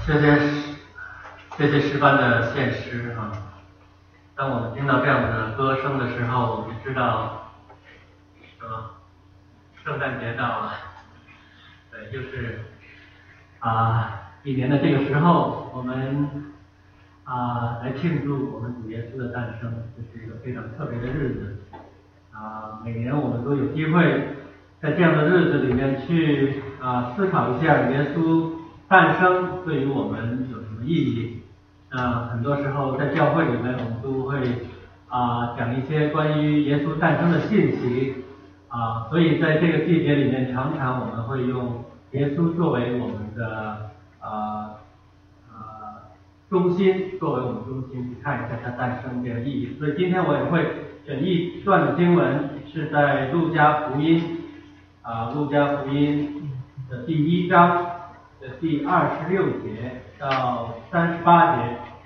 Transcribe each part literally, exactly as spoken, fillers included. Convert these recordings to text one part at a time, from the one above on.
谢谢这些诗班的献诗啊。当我们听到这样的歌声的时候，也知道，啊，圣诞节到了，对，就是啊，一年的这个时候，我们啊来庆祝我们主耶稣的诞生，这是一个非常特别的日子啊。每年我们都有机会在这样的日子里面去啊思考一下耶稣诞生对于我们有什么意义。啊，很多时候在教会里面，我们都会啊讲一些关于耶稣诞生的信息啊，所以在这个季节里面，常常我们会用耶稣作为我们的啊啊中心，作为我们中心去看一下他诞生这个意义。所以今天我也会选一段的经文，是在路加福音啊路加福音的第一章的第二十六节到三十八节。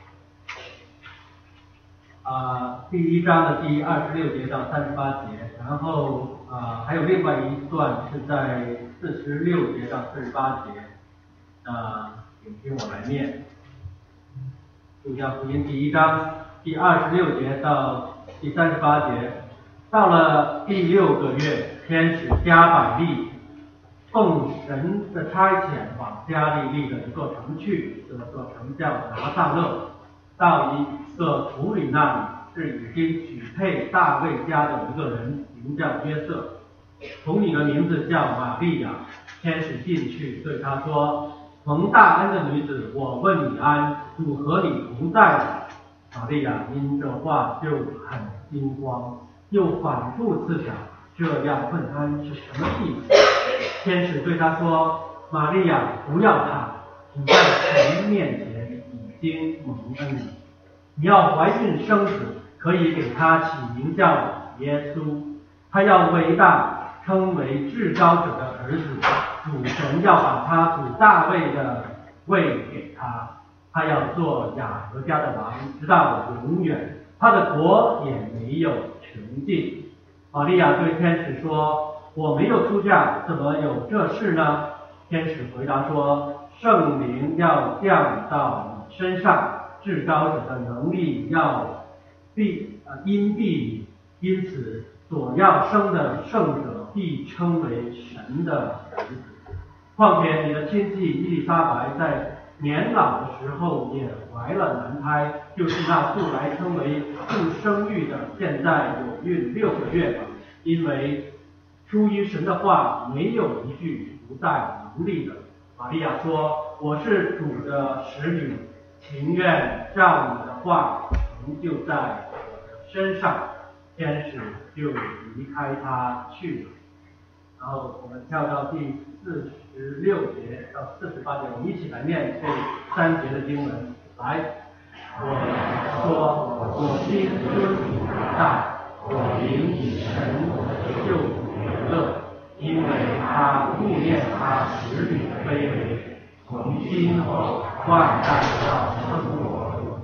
啊，第一章的第二十六节到三十八节，然后啊还有另外一段是在四十六节到四十八节，啊，请听我来念。路加福音第一章第二十六节到第三十八节，到了第六个月，天使加百利奉神的差遣往加利利的一座城去，这座城叫拿撒勒。到一个府里那里，是已经许配大卫家的一个人，名叫约瑟，童女的名字叫玛利亚。天使进去对他说：“蒙大恩的女子，我问你安，主和你同在。”玛利亚因这话就很惊慌，又反复思想这样问安是什么意思。天使对他说：“玛利亚，不要怕，你在神面前已经蒙恩了，你要怀孕生子，可以给他起名叫耶稣，他要伟大，称为至高者的儿子。主神要把他主大卫的位给他，他要做雅各家的王，直到永远，他的国也没有穷尽。”玛利亚对天使说：“我没有出嫁，怎么有这事呢？”天使回答说：“圣灵要降到你身上，至高者的能力要必呃荫蔽你，因此所要生的圣者必称为神的儿子。况且你的亲戚伊丽莎白在年老的时候也怀了男胎，就是那素来称为不生育的，现在有孕六个月了，因为出于神的话，没有一句不带能力的。”玛利亚说：“我是主的使女，情愿照你的话成就在我的身上。”天使就离开他去了。然后我们跳到第四十六节到四十八节，我们一起来念这三节的经文。来，我说：“我心尊你为大，我灵以神我的救主为乐，因为他顾念他使女的卑微，从今后万代要称我。”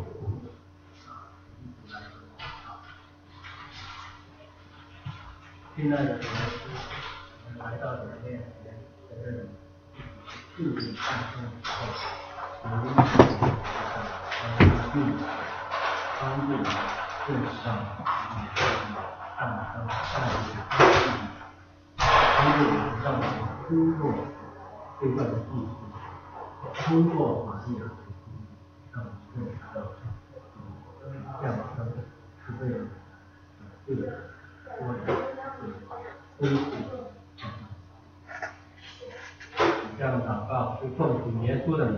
亲爱的主耶稣，我们来到你的面前，在这里祝你诞生以后，求你帮助你，帮助你认识到你是诞生带来的意义，帮助你让我们通过这段的记述，通过玛利亚的经历，让我们认识到降生是为了对我的恢复。这样的祷告是奉主耶稣的名。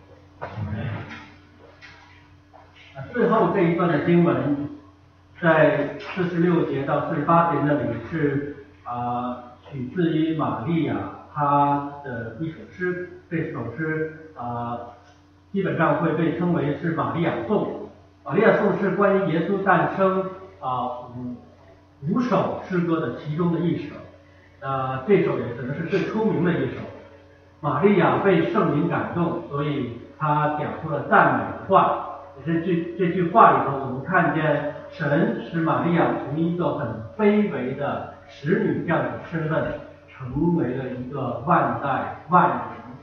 最后这一段的经文，在四十六节到四十八节那里是啊、呃、取自于玛利亚她的一首诗，这首诗啊、呃、基本上会被称为是玛利亚颂。玛利亚颂是关于耶稣诞生啊五五首诗歌的其中的一首，呃这首也可能是最出名的一首。玛利亚被圣灵感动，所以她讲出了赞美的话。这句这句话里头，我们看见神使玛利亚从一个很卑微的使女这样的身份，成为了一个万代万人所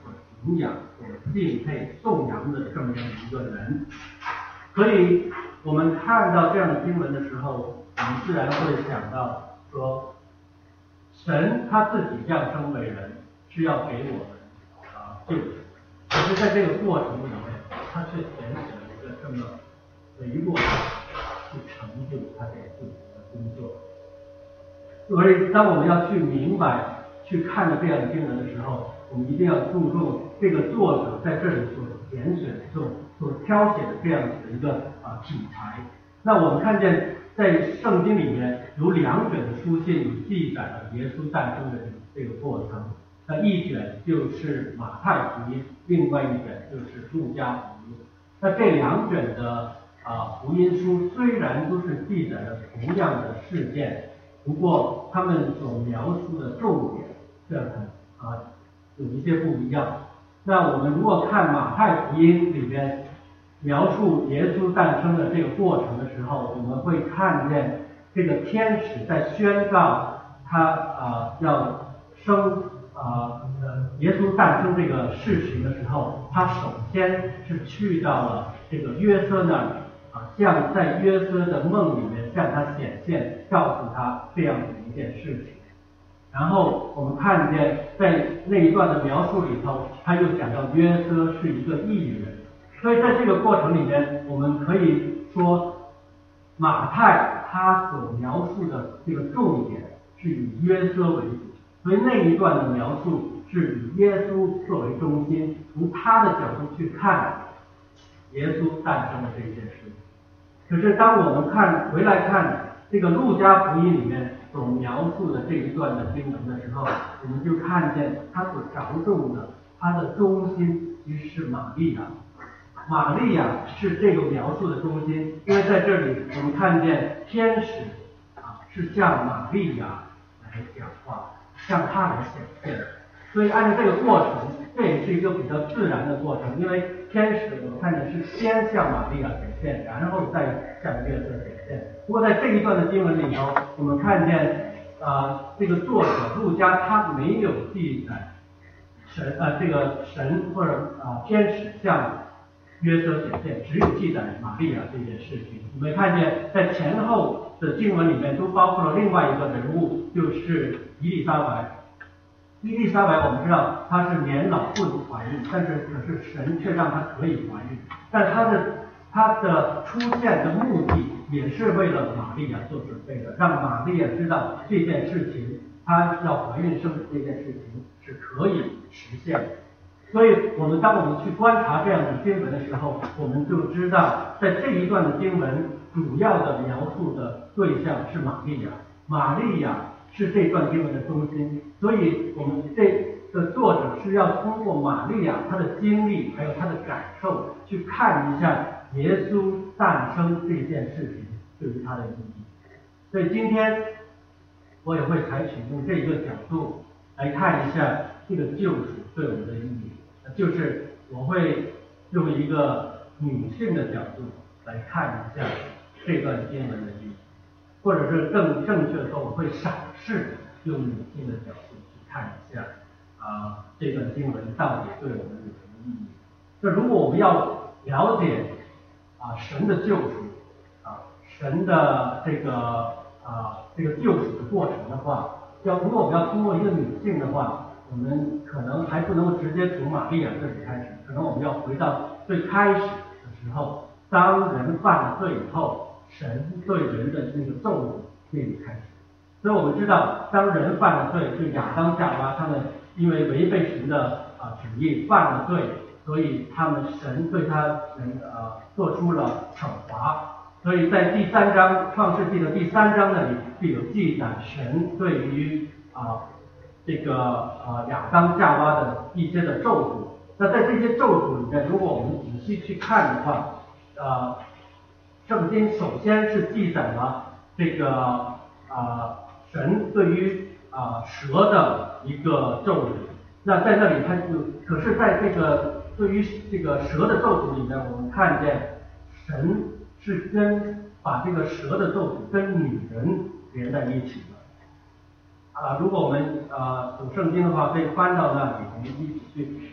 敬仰、所敬佩、颂扬的这么样一个人。所以我们看到这样的经文的时候，我们自然会想到说，神他自己降生为人，是要给我们啊救赎。可是在这个过程里面，他却选择了一个这么微弱的去成就他这个救赎的工作。所以当我们要去明白、去看到这样的经文的时候，我们一定要注重这个作者在这里所拣选、所所挑选的这样子的一个啊题材。那我们看见在圣经里面有两卷的书信记载了耶稣诞生的这个过程。那一卷就是马太福音，另外一卷就是路加福音。那这两卷的啊福音书虽然都是记载了同样的事件，不过他们所描述的重点这很啊有一些不一样。那我们如果看马太福音里边描述耶稣诞生的这个过程的时候，我们会看见这个天使在宣告他啊要生啊呃耶稣诞生这个事情的时候，他首先是去到了这个约瑟那里啊，像在约瑟的梦里面向他显现，告诉他这样的一件事情。然后我们看见在那一段的描述里头，他又讲到约瑟是一个义人。所以在这个过程里面，我们可以说马太他所描述的这个重点是以约瑟为主，所以那一段的描述是以耶稣作为中心，从他的角度去看耶稣诞生的这一件事。可是当我们看回来看这个路加福音里面所描述的这一段的经文的时候，我们就看见他所着重的，他的中心其实是玛利亚。玛利亚是这个描述的中心，因为在这里我们看见天使啊是向玛利亚来讲话，向他来显现。所以按照这个过程，这也是一个比较自然的过程，因为天使我们看见是先向玛利亚显现，然后再向约瑟显现。不过在这一段的经文里头，我们看见啊、呃、这个作者路加他没有记载神呃这个神或者啊、呃、天使向约瑟显现，只有记载玛利亚这件事情。我们看见在前后的经文里面都包括了另外一个人物，就是伊丽莎白。伊丽莎白我们知道她是年老不能怀孕，但是可是神却让她可以怀孕，但她的她的出现的目的也是为了玛利亚做准备的，让玛利亚知道这件事情，她要怀孕生子这件事情是可以实现的。所以我们当我们去观察这样的经文的时候，我们就知道在这一段的经文主要的描述的对象是玛利亚，玛利亚是这段经文的中心。所以我们这个作者是要通过玛利亚她的经历还有她的感受，去看一下耶稣诞生这件事情对于他的意义。所以今天我也会采取用这一个角度来看一下这个救赎对我们的意义，就是我会用一个女性的角度来看一下这段经文的意义，或者是更正确的说，我会审视用女性的角度去看一下啊、呃、这段经文到底对我们有什么意义。那如果我们要了解啊、呃、神的救赎啊、呃、神的这个啊、呃、这个救赎的过程的话，要如果我们要通过一个女性的话，我们可能还不能够直接从玛利亚这里开始，可能我们要回到最开始的时候，当人犯了罪以后，神对人的那个咒诅那里开始。所以我们知道，当人犯了罪，就亚当夏娃他们因为违背神的啊旨意犯了罪，所以他们神对他们呃做出了惩罚。所以在第三章创世纪的第三章那里就有记载神对于啊这个呃亚当夏娃的一些的咒诅。那在这些咒诅里面，如果我们仔细去看的话，呃圣经首先是记载了这个啊、呃、神对于啊、呃、蛇的一个咒诅。那在那里它就可是在这个对于这个蛇的咒诅里面，我们看见神是跟把这个蛇的咒诅跟女人连在一起的。啊、呃，如果我们呃读圣经的话，可以翻到那里，我们一起去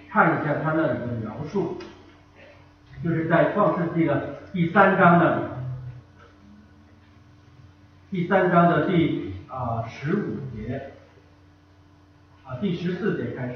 看一下他那里的描述，就是在创世纪的第三章那里，第三章的第啊十五节啊第十四节开始，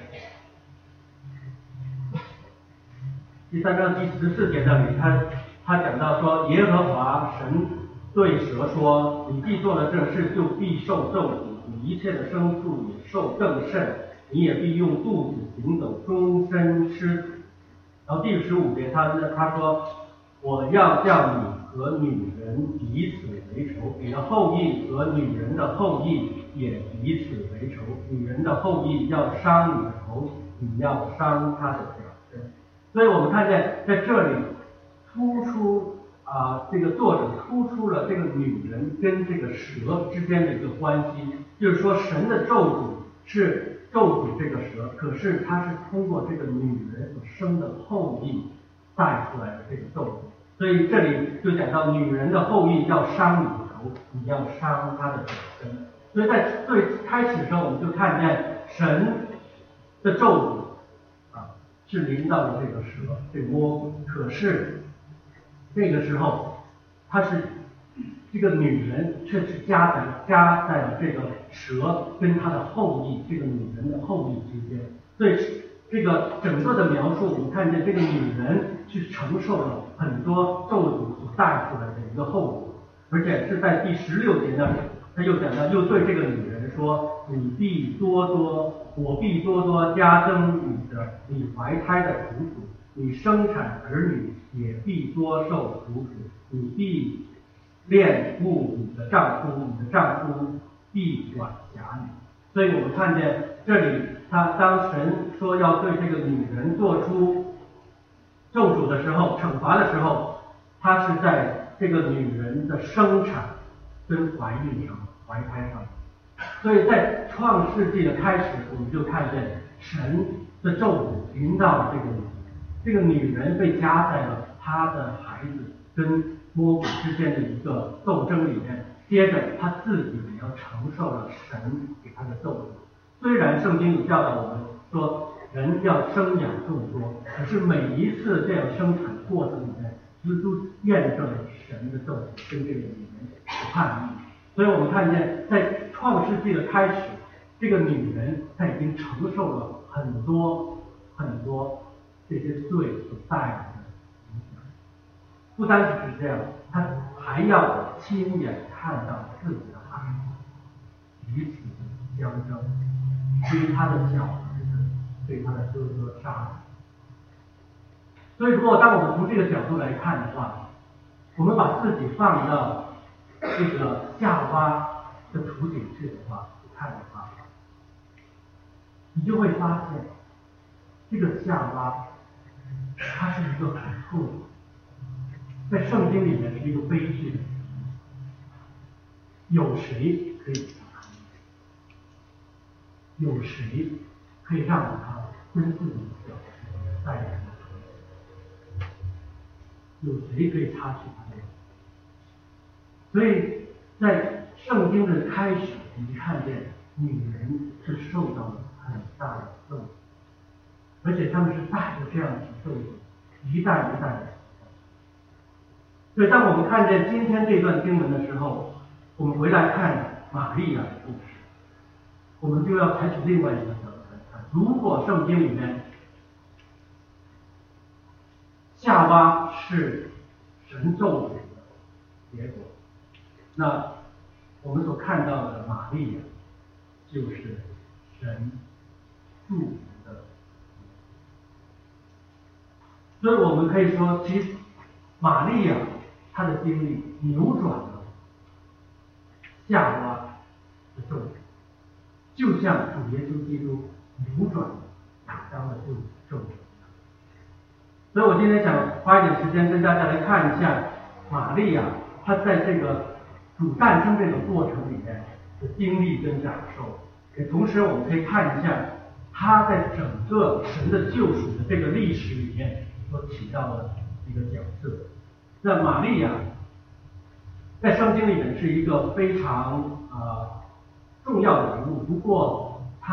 第三章第十四节那里，他他讲到说，耶和华神对蛇说：“你既做了这事，就必受咒诅，你一切的牲畜也受更甚，你也必用肚子行走，终身吃土。”然后第十五节他他说：“我要叫你和女人彼此为仇，你的后裔和女人的后裔也彼此为仇。女人的后裔要伤你的头，你要伤她的脚跟。”所以我们看见在这里突出啊、呃，这个作者突出了这个女人跟这个蛇之间的一个关系，就是说神的咒诅是咒诅这个蛇，可是它是通过这个女人所生的后裔带出来的这个咒诅。所以这里就讲到女人的后裔要伤你的头，你要伤她的脚跟。所以在最开始的时候，我们就看见神的咒诅啊是临到了这个蛇，这个魔鬼。可是这个时候，他是这个女人却是加在加在了这个蛇跟他的后裔，这个女人的后裔之间。所以这个整个的描述，我们看见这个女人去承受了很多咒诅所带出来的一个后果，而且是在第十六节那里，他又讲到，又对这个女人说：“你必多多，我必多多加增你的你怀胎的苦楚，你生产儿女也必多受苦楚，你必恋慕你的丈夫，你的丈夫必管辖你。”所以我们看见这里，他当神说要对这个女人做出咒诅的时候，惩罚的时候，他是在这个女人的生产跟怀孕上、怀胎上。所以在创世纪的开始，我们就看见神的咒诅临到了这个女人，这个女人被夹在了她的孩子跟魔鬼之间的一个斗争里面，接着她自己也要承受了神给她的咒诅。虽然圣经有教导我们说人要生养众多，可是每一次这样生产过程里面，其实都验证了神的咒诅跟这个女人的叛逆。所以我们看见在创世纪的开始，这个女人她已经承受了很多很多这些罪所带来的影响。不单只是这样，她还要亲眼看到自己的孩子彼此相争，追他的小儿子对他的哥哥杀死。所以如果当我们从这个角度来看的话，我们把自己放到这个夏娃的处境去的话，去看的话，你就会发现，这个夏娃，它是一个很痛苦，在圣经里面是一个悲剧的。有谁可以让他？有谁可以让他跟自己的小孩在一起？有谁可以擦去他的？所以在圣经的开始，我们看见女人是受到了很大的咒诅，而且他们是带着这样的咒诅，一代一代的。所以当我们看见今天这段经文的时候，我们回来看玛利亚的故事，我们就要采取另外一个角度来看。如果圣经里面夏娃是神咒诅的结果，那我们所看到的玛利亚就是神祝福的。所以我们可以说，其实玛利亚她的经历扭转了夏娃的咒诅，就像主耶稣基督扭转了亚当的咒诅。所以我今天想花一点时间跟大家来看一下玛利亚她在这个主诞生这个过程里面的经历跟感受，也同时我们可以看一下她在整个神的救赎的这个历史里面所起到的一个角色。那玛利亚在圣经里面是一个非常呃重要的人物，不过她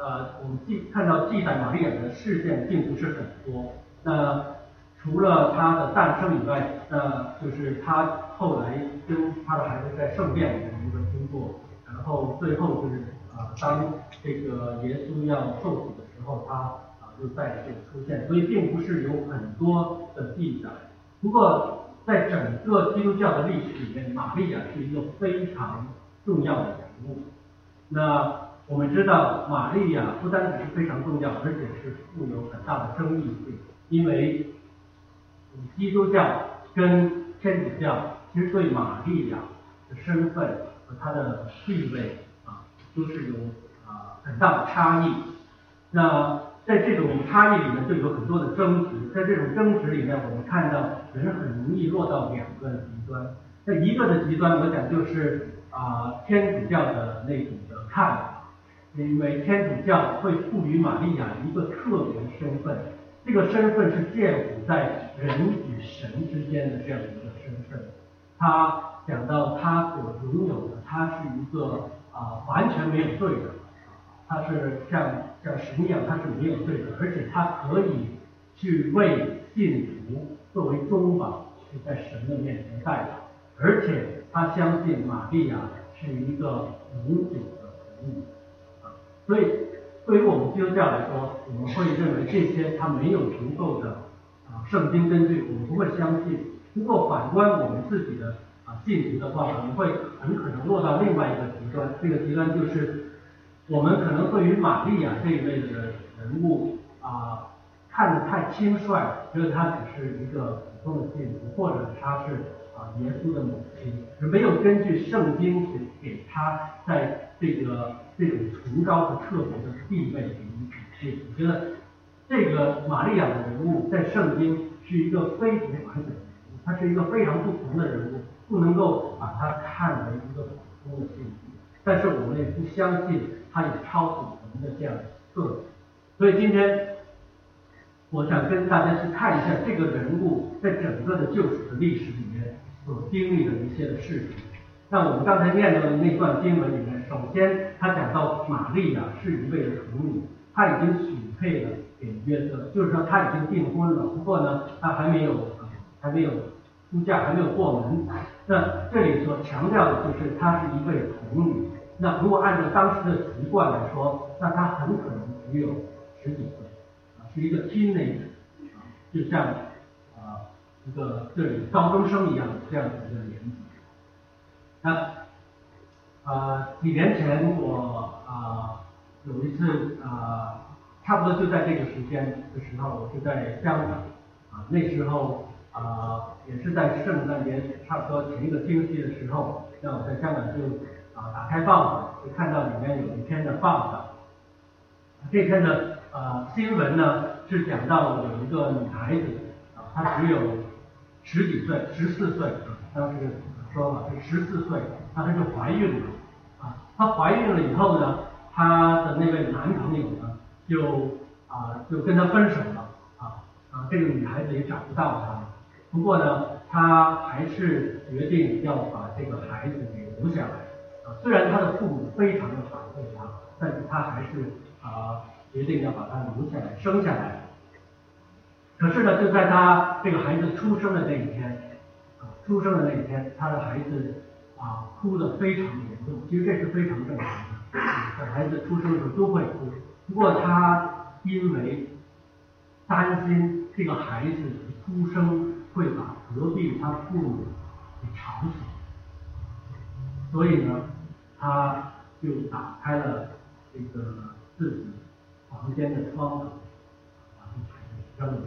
呃，我们记看到记载玛利亚的事件并不是很多。那除了她的诞生以外，那就是她后来跟她的孩子在圣殿里面的一个经过，然后最后就是啊、呃，当这个耶稣要受死的时候，她啊、呃、就再次出现，所以并不是有很多的记载。不过在整个基督教的历史里面，玛利亚是一个非常重要的人物。那我们知道，玛利亚不单只是非常重要，而且是富有很大的争议性，因为基督教跟天主教其实对玛利亚的身份和她的地位啊，都是有啊很大的差异。那在这种差异里面，就有很多的争执。在这种争执里面，我们看到人很容易落到两个极端。那一个的极端，我讲就是啊天主教的那种的看法。因为天主教会赋予玛利亚一个特别身份，这个身份是介乎在人与神之间的这样一个身份。他讲到他所拥有的，他是一个啊、呃、完全没有罪的，他是像像神一样，他是没有罪的，而且他可以去为信徒作为中保，去在神的面前代祷，而且他相信玛利亚是一个永久的服务。所以，对于我们基督教来说，我们会认为这些它没有足够的啊圣经根据，我们不会相信。不过反观我们自己的啊信徒的话，我们会很可能落到另外一个极端。这个极端就是，我们可能对于玛利亚这一类的人物啊看得太轻率，觉得她只是一个普通的信徒，或者她是啊耶稣的母亲，而没有根据圣经给给她在这个这种崇高和特别的地位给予体现。我觉得这个玛利亚的人物在圣经是一个非同凡响的人物，他是一个非常不同的人物，不能够把他看为一个普通的信徒，但是我们也不相信他有超乎人的这样的特质。所以今天我想跟大家去看一下这个人物在整个的救赎的历史里面所经历的一些的事情。那我们刚才念的那段经文里面，首先他讲到玛利亚是一位的童女，她已经许配了给约瑟，就是说她已经订婚了，不过呢，她还没有还没有出嫁，还没有过门。那这里所强调的就是她是一位童女。那如果按照当时的习惯来说，那她很可能只有十几岁，啊，是一个 teenager， 啊，就像啊一个这里高中生一样的这样的一个年纪。那呃几年前我啊、呃、有一次啊、呃、差不多就在这个时间的时候，我是在香港啊、呃、那时候啊、呃、也是在圣诞节差不多前一个星期的时候，那我在香港就啊、呃、打开报纸，就看到里面有一篇的报道。这篇的呃新闻呢是讲到有一个女孩子啊、呃、她只有十几岁，十四岁，当时说了是十四岁，她就怀孕了啊。她怀孕了以后呢，她的那位男朋友呢就啊、呃、就跟她分手了啊啊，这个女孩子也找不到他了。不过呢，她还是决定要把这个孩子给留下来啊。虽然她的父母非常的反对她，但是她还是啊决定要把她留下来，生下来。可是呢，就在她这个孩子出生的那一天。出生的那一天，他的孩子啊哭得非常严重，其实这是非常正常的，小孩子出生的时候都会哭。不过他因为担心这个孩子的出生会把隔壁他父母给吵醒，所以呢，他就打开了这个自己房间的窗口，把这孩子扔了。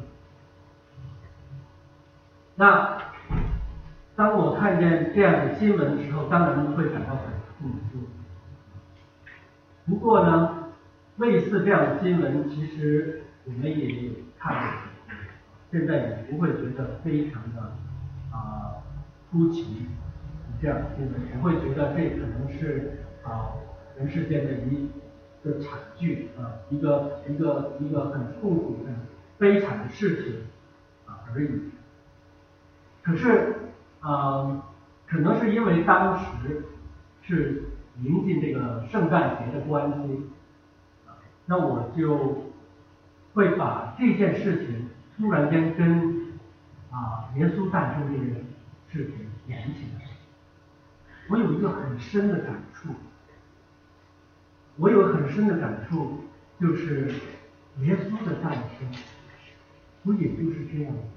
那当我看见这样的新闻的时候，当然会感到很痛心。不过呢，类似这样的新闻，其实我们也有看过，现在也不会觉得非常的啊出奇。这样的新闻，我会觉得这可能是啊人世间的一个惨剧啊，一个一个一个很痛苦、很悲惨的事情啊而已。可是。呃，可能是因为当时是临近这个圣诞节的关系，啊， 那我就会把这件事情突然间跟啊耶稣诞生这件事情连起来。我有一个很深的感触，我有很深的感触，就是耶稣的诞生，不也就是这样的？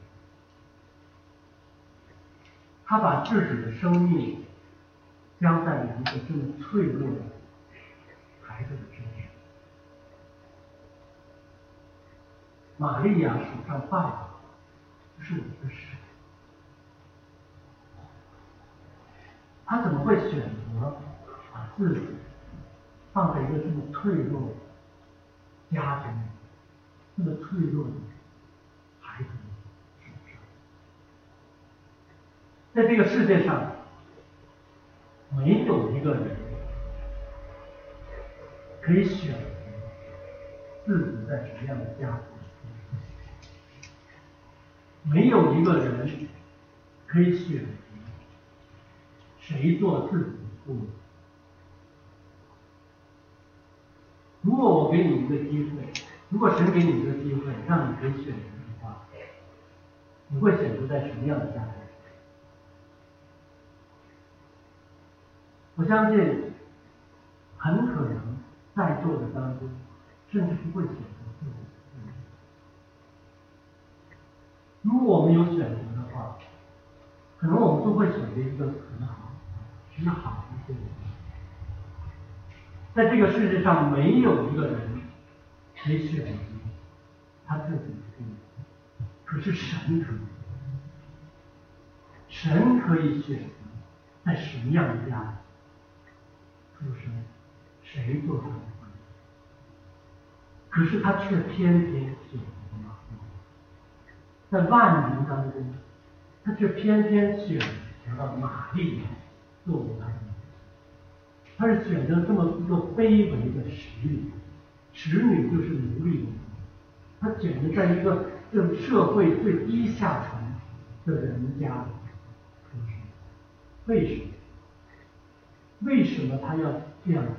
他把自己的生命交在了一个这么脆弱的孩子的身上。玛利亚手上抱的是我的神，他怎么会选择把自己放在一个这么脆弱的家庭里，这么脆弱的孩子的手上？在这个世界上，没有一个人可以选择自己在什么样的家庭，没有一个人可以选择谁做自己的父母。如果我给你一个机会，如果神给你一个机会，让你可以选择的话，你会选择在什么样的家庭？我相信，很可能在座的当中，甚至不会选择自己的父母。如果我们有选择的话，可能我们都会选择一个很好、只好一些的人。在这个世界上，没有一个人可以选择他自己的父母，可是神可以，神可以选择在什么样的家出生，谁做他的父母，可是他却偏偏选择了玛利亚，在万民当中，他却偏偏选择了玛利亚作为他的母亲。他是选择这么一个卑微的使女，使女就是奴隶的奴，他选择在一个这社会最低下层的人家出生。为什么？为什么他要这样子？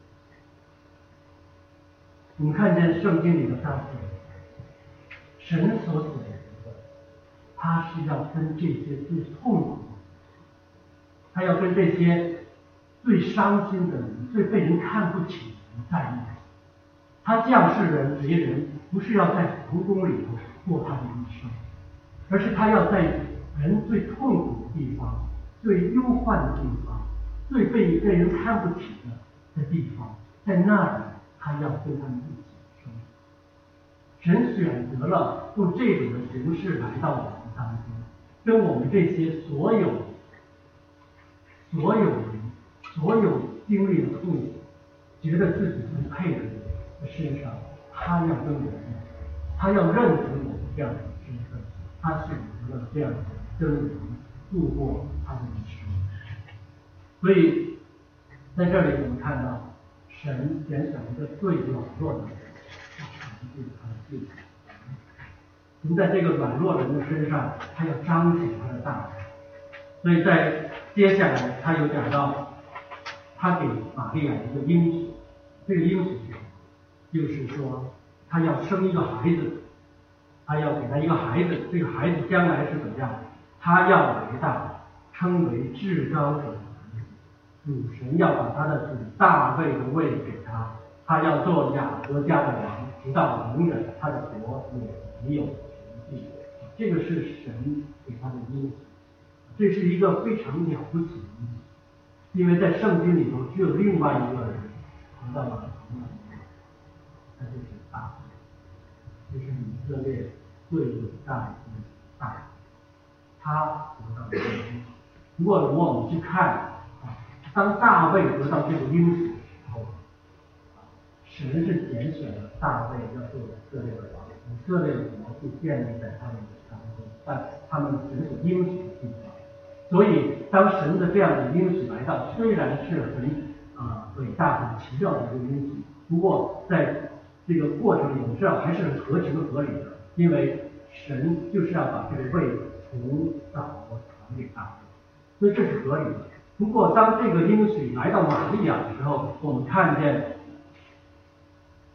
我们看见圣经里的告诉我们，神所选择的，他是要跟这些最痛苦的，他要跟这些最伤心的人、最被人看不起的人在一起。他降世人为人，不是要在皇宫里头过他的一生，而是他要在人最痛苦的地方、最忧患的地方、最被被人看不起的的地方，在那里他要跟他们一起生活。神选择了用这种的形式来到我们当中，跟我们这些所有所有人、所有经历了痛苦、觉得自己不配的人的身上，他要跟我们，他要认可我们这样的身份，他选择了这样的跟我们度过他的一生。所以在这里我们看到，神拣选一个最软弱的人，去成就他的救赎。神在这个软弱人的身上，他要彰显他的大能。所以在接下来，他有讲到，他给玛利亚一个应许，这个应许就是说，他要生一个孩子，他要给他一个孩子，这个孩子将来是怎么样？他要伟大，称为至高者的儿子。主神要把他的子大卫的位给他，他要做雅各家的王，直到永远，他的国也没有穷尽。这个是神给他的应许，这是一个非常了不起的应许，因为在圣经里头只有另外一个人谈到了同样的，那就是大卫，这是以色列最伟大的大卫，他得到了这个应许。如果如果我们去看啊，当大卫得到这个应许的时候，神是拣选了大卫要做以色列的王，以色列的国是建立在他们的当中，但他们神所应许的地方。所以当神的这样的应许来到，虽然是很啊、呃、伟大很奇妙的一个应许，不过在这个过程里，我们知道还是很合情合理的，因为神就是要把这个位子从扫罗传给大卫，所以这是合理的。不过当这个应许来到玛利亚的时候，我们看见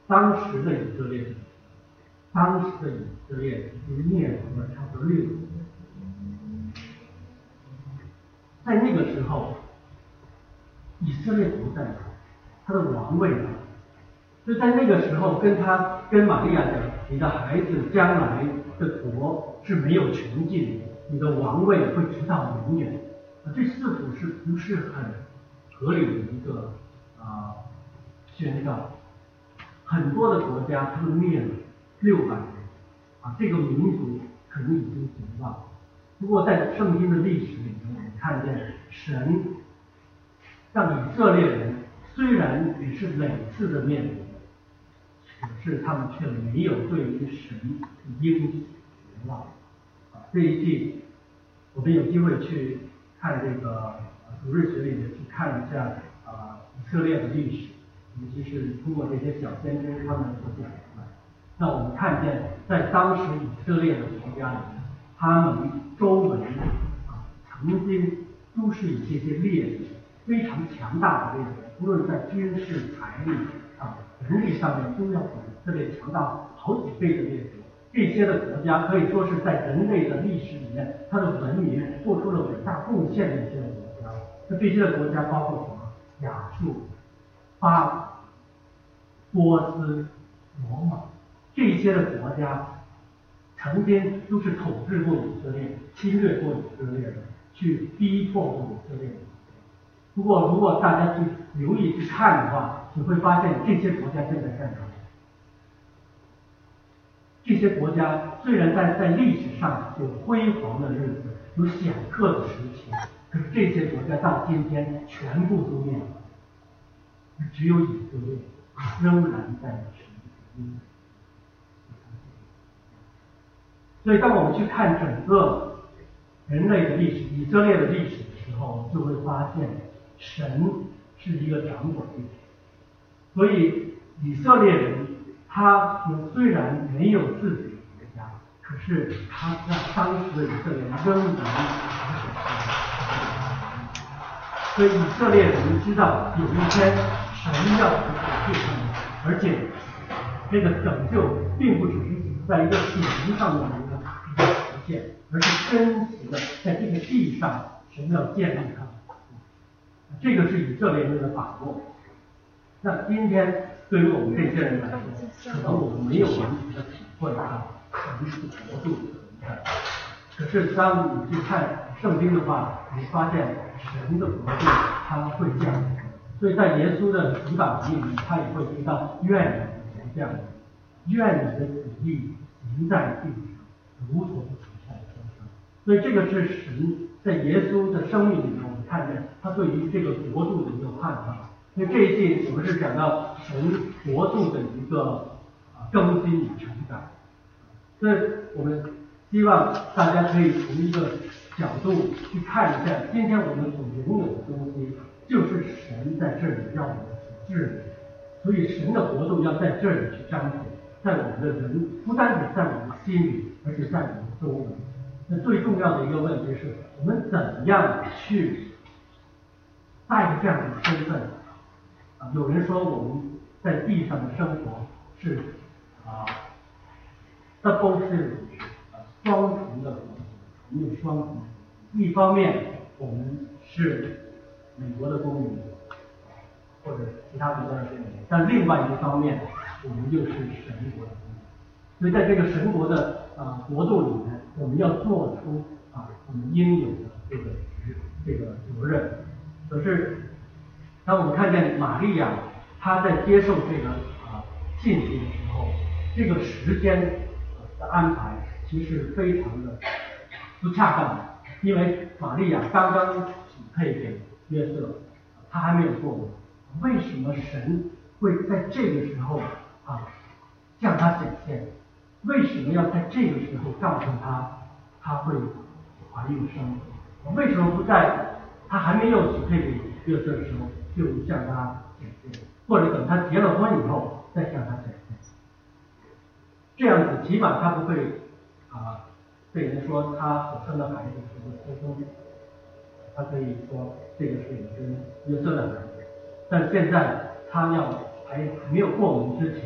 当时的以色列人，当时的以色列人已经灭亡了差不多六年。在那个时候，以色列不在哪，他的王位呢？就在那个时候，跟他跟玛利亚讲，你的孩子将来的国是没有穷尽的，你的王位会直到永远。啊，这似乎是不是很合理的一个啊、呃、宣告？很多的国家他们灭了六百年，啊，这个民族可能已经绝望。不过在圣经的历史里面，我们看见神让以色列人虽然只是每次的灭亡，可是他们却没有对于神应许绝望。啊，这一季我们有机会去看这个主日学里面去看一下啊以色列的历史，尤其是通过这些小先知他们所讲出来。那我们看见在当时以色列的国家里面，他们周围啊曾经都是以这些列国非常强大的列国，无论在军事、财力啊、人力上面都要比以色列强大好几倍的列国。这些的国家可以说是在人类的历史里面，它的文明做出了伟大贡献的一些国家。那这些的国家包括什么？亚述、巴、波斯、罗马，这些的国家曾经都是统治过以色列、侵略过以色列的，去逼迫过以色列的。不过，如果大家去留意去看的话，你会发现这些国家现在在哪里？这些国家虽然在在历史上有辉煌的日子，有显赫的时期，可是这些国家到今天全部都灭了，只有以色列仍然在神的里。所以，当我们去看整个人类的历史、以色列的历史的时候，就会发现神是一个掌管者。所以，以色列人他虽然没有自己的国家，可是他在当时的以色列人仍然保守他。所以，以色列人知道有一天神要来拯救他们，而且这个拯救并不只是在一个血缘上面的一个一个实现，而是真实的在这个地上神要建立他们。这个是以色列人的把握。那今天对于我们这些人来说，可能我们没有完全的体会到神是国度的存在。可是当你去看圣经的话，你发现神的国度它会降临。所以在耶稣的祈祷里面，他也会提到愿你的降临，愿你的旨意行在地上，如同行在天上。所以这个是神在耶稣的生命里面，我们看见他对于这个国度的一个盼望。所以这一季我们是讲到神国度的一个啊更新与成长。所以我们希望大家可以从一个角度去看一下，今天我们所拥有的东西，就是神在这里让我们去治理。所以神的国度要在这里去彰显，在我们的人，不单只在我们心里，而且在我们周围。那最重要的一个问题是，我们怎样去带着这样的身份？啊，有人说我们在地上的生活是啊 double citizenship， 啊双重的国籍，我们有双重。一方面我们是美国的公民，或者其他国家的公民，但另外一方面我们又是神国的公民。所以在这个神国的啊国度里面，我们要做出啊我们应有的这个职这个责任。可是当我们看见玛利亚她在接受这个啊信息的时候，这个时间的安排其实非常的不恰当的，因为玛利亚刚刚许配给约瑟，他还没有做完。为什么神会在这个时候啊向他显现？为什么要在这个时候告诉他他会怀孕生子？为什么不在他还没有许配给约瑟的时候就向他显现，或者等他结了婚以后再向他显现？这样子起码他不会啊被人说他所生的孩子是个私生子，他可以说这个是你跟约瑟的孩子。但现在他要还没有过门之前，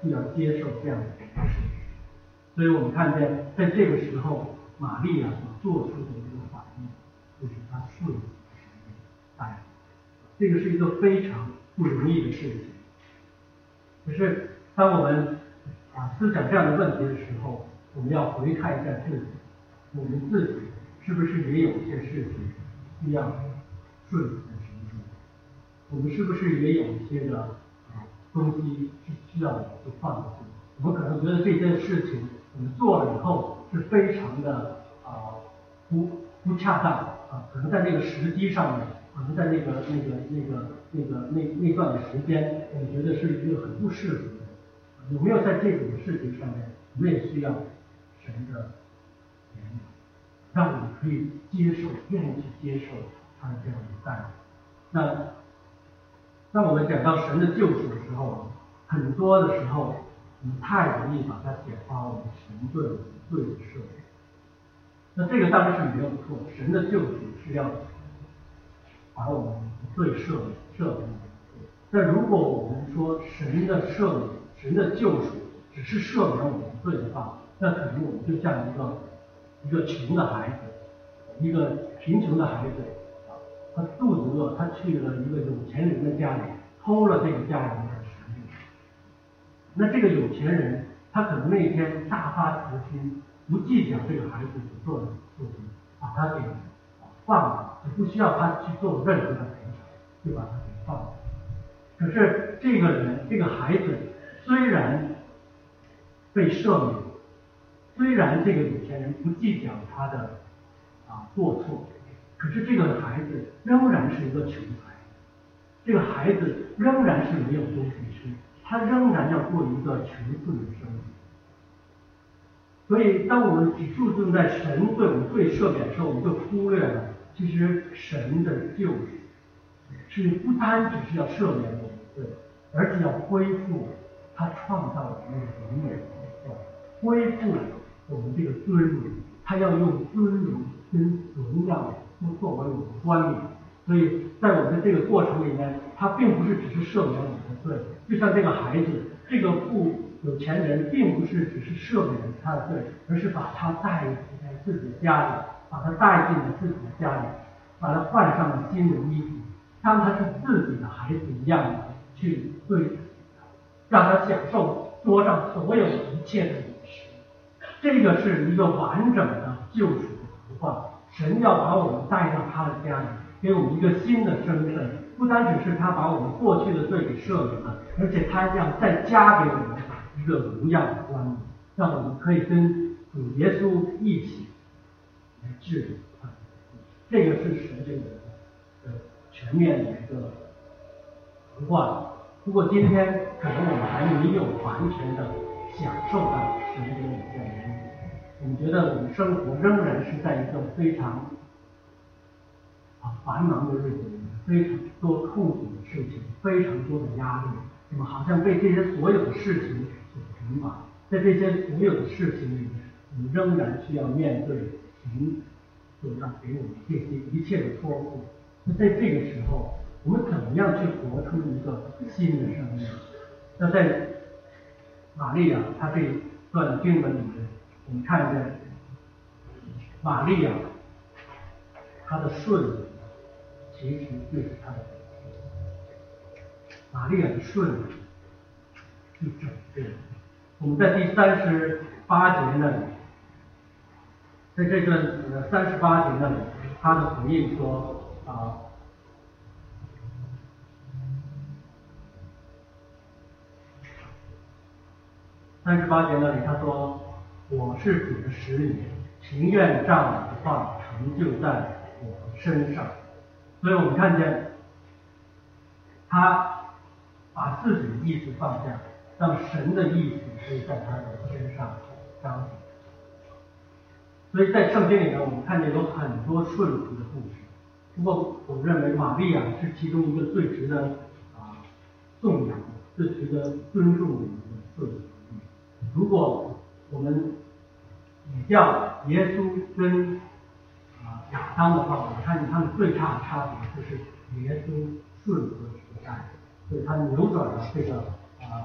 就要接受这样的一个事实。所以我们看见，在这个时候，玛利亚所做出的一个反应，就是她顺服神的带领。这个是一个非常不容易的事情。可是，当我们啊思想这样的问题的时候，我们要回看一下自己，我们自己是不是也有一些事情需要顺服神的？我们是不是也有一些的啊东西是需要就放下去？我们可能觉得这件事情我们做了以后是非常的啊不不恰当啊，可能在那个时机上面，可能在那个那个那个那个那那段的时间，我们觉得是一个很不适合的。有没有在这种事情上面，我们也需要神的引导，让我们可以接受，愿意去接受他的这样的带领。那当我们讲到神的救赎的时候，很多的时候，我们太容易把它简化为神对罪的赦免。那这个当然是没有错，神的救赎是要把我们罪赦免赦免。但如果我们说神的赦免、神的救赎只是赦免我们罪的话，那可能我们就像一个一个穷的孩子，一个贫穷的孩子，他肚子饿，他去了一个有钱人的家里，偷了这个家人的食物。那这个有钱人，他可能那一天大发慈心，不计较这个孩子所做的事情，把他给放了，也不需要他去做任何的赔偿，就把他给放了。可是这个人，这个孩子虽然被赦免，虽然这个有钱人不计较他的啊过错，可是这个孩子仍然是一个穷孩子，这个孩子仍然是没有东西吃，他仍然要过一个穷困的生活。所以，当我们只注重在神对我们罪赦免的时候，我们就忽略了，其实神的救赎是不单只是要赦免我们的罪，而是要恢复他创造的那个永远的形象，恢复我们这个尊荣，他要用尊荣跟荣耀都作为我们的冠冕。所以在我们的这个过程里面，他并不是只是赦免我们的罪，就像这个孩子，这个富有钱人并不是只是赦免他的罪，而是把他带进自己的家里，把他带进了自己的家里，把他换上了新的衣服，当他是自己的孩子一样的去对，让他享受桌上所有一切的饮食。这个是一个完整的救赎的图画。神要把我们带到他的家里，给我们一个新的身份，不单只是他把我们过去的罪给赦免了，而且他要再加给我们一个荣耀的冠冕，让我们可以跟主耶稣一起来治理他。这个是神这个呃全面的一个图画。不过今天可能我们还没有完全的享受到神给我们这样的恩典，我们觉得我们生活仍然是在一个非常啊繁忙的日子里面，非常多痛苦的事情，非常多的压力，我们好像被这些所有的事情所捆绑，在这些所有的事情里面，我们仍然需要面对神所要给我们这些一切的托付。那在这个时候，我们怎么样去活出一个新的生命？那在玛利亚她这段经文里面，我们看见玛利亚她的顺服，其实就是她的玛利亚的顺服是拯救。我们在第三十八节那里，在这段呃三十八节那里，他的回应说啊。三十八节那里他说：“我是主的使女，情愿照你的话成就在我身上。”所以我们看见他把自己的意思放下，让神的意思可以在他的身上彰显。所以在圣经里面，我们看见有很多顺服的故事。不过，我认为玛利亚是其中一个最值得啊颂扬、最值得尊重的一个顺服。如果我们比较耶稣跟啊亚当的话，我们看见他们最大的差别就是耶稣顺服时代，所以他扭转了这个啊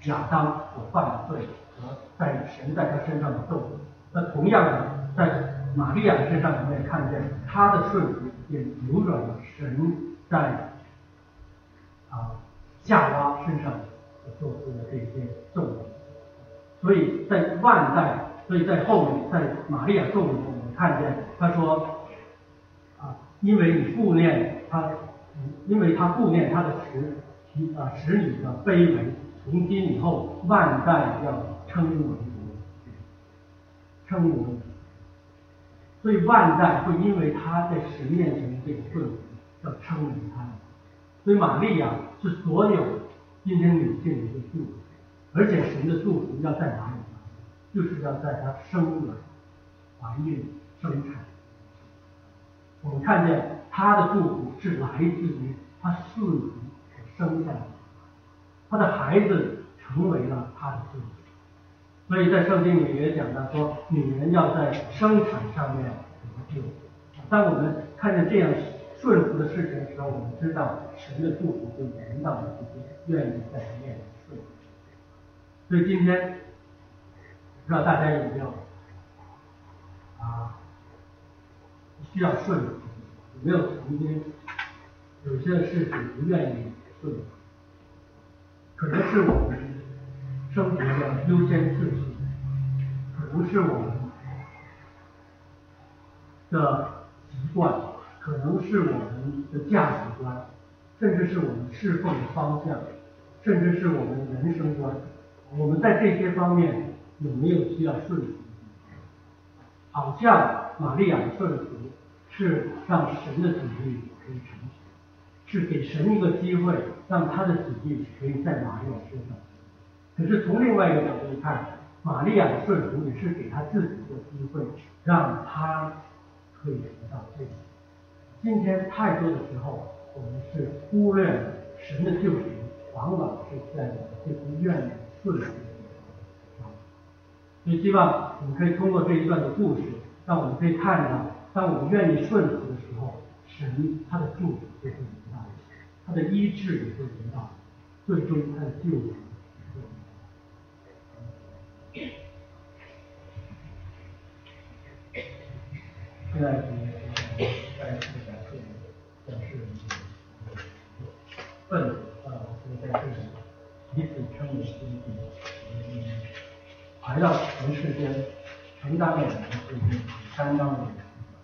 亚当所犯的罪和在神在他身上的咒诅。那同样的，在玛利亚身上，我们也看见她的顺服也扭转了神在啊夏娃身上所做出的这些咒诅。所以在万代，所以在后面，在玛利亚咒里面，我们看见他说啊，因为你顾念他，因为他顾念他的使啊使你的卑微，从今以后万代要称为主，称为主。所以万代会因为他在神面前的这个顺服，要称为他。所以玛利亚是所有今天女性的一个祝福，而且神的祝福要在哪里呢？就是要在她生卵、怀孕、生产。我们看见她的祝福是来自于她顺服所生下的，她的孩子成为了她的祝福。所以在圣经里面也讲到说，女人要在生产上面得救。当我们看见这样顺服的事情的时候，我们知道神的祝福会临到这些愿意在神面前顺服。所以今天，不知道大家有没有啊需要顺服，有没有曾经有些事情不愿意顺服？可能是我们生活的优先次序，可能是我们的习惯，可能是我们的价值观，甚至是我们侍奉的方向，甚至是我们的人生观。我们在这些方面有没有需要顺服？好像玛利亚的顺服是让神的旨意可以成全，是给神一个机会，让他的旨意可以在玛利亚身上。可是从另外一个角度看，玛利亚的顺服也是给他自己一个机会，让他可以得到这个。今天太多的时候，我们是忽略了神的救赎，往往是在我们这不愿意顺服的地方。所以希望我们可以通过这一段的故事，让我们可以看到，当我们愿意顺服的时候，神他的祝福就会临到，他的医治也会临到，最终他的救赎。现在在这个课表示愤怒啊，所以在这里彼此称为兄弟，来到人世间，承担了我们这些担当的人，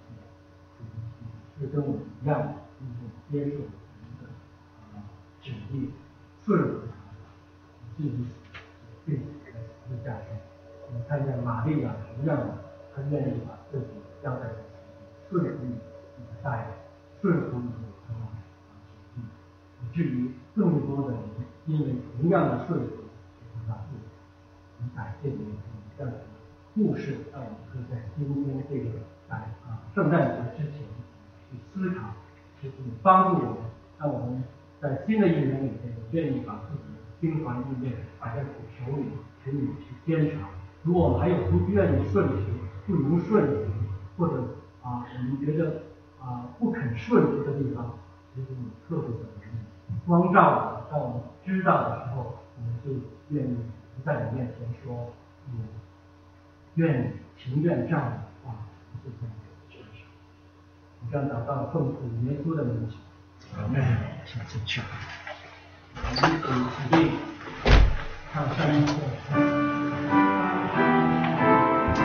是跟我们一样，接受我们的啊旨意，顺服他，至于并且死在架上。我们看见玛利亚同样的，她愿意把自己交在顺服你的带领，顺服你的疼爱，以至于更多的人因为同样的顺服，把自己能改变的这样的故事，让我们可以在今天这个在啊圣诞节之前去思考，去帮助我们，让我们在新的一年里面愿意把自己的心怀意念摆在主手里，求你去监察。如果我们还有不愿意顺服、不能顺服，或者啊，我们觉得啊不肯顺服的地方，其实你特别的光照，让我们知道的时候，我们就愿意在你面前说，嗯，愿意情愿这样的话，就在你身上。我这样祷告，奉主耶稣的名求。阿门。请进去。我们一起起立，唱山歌。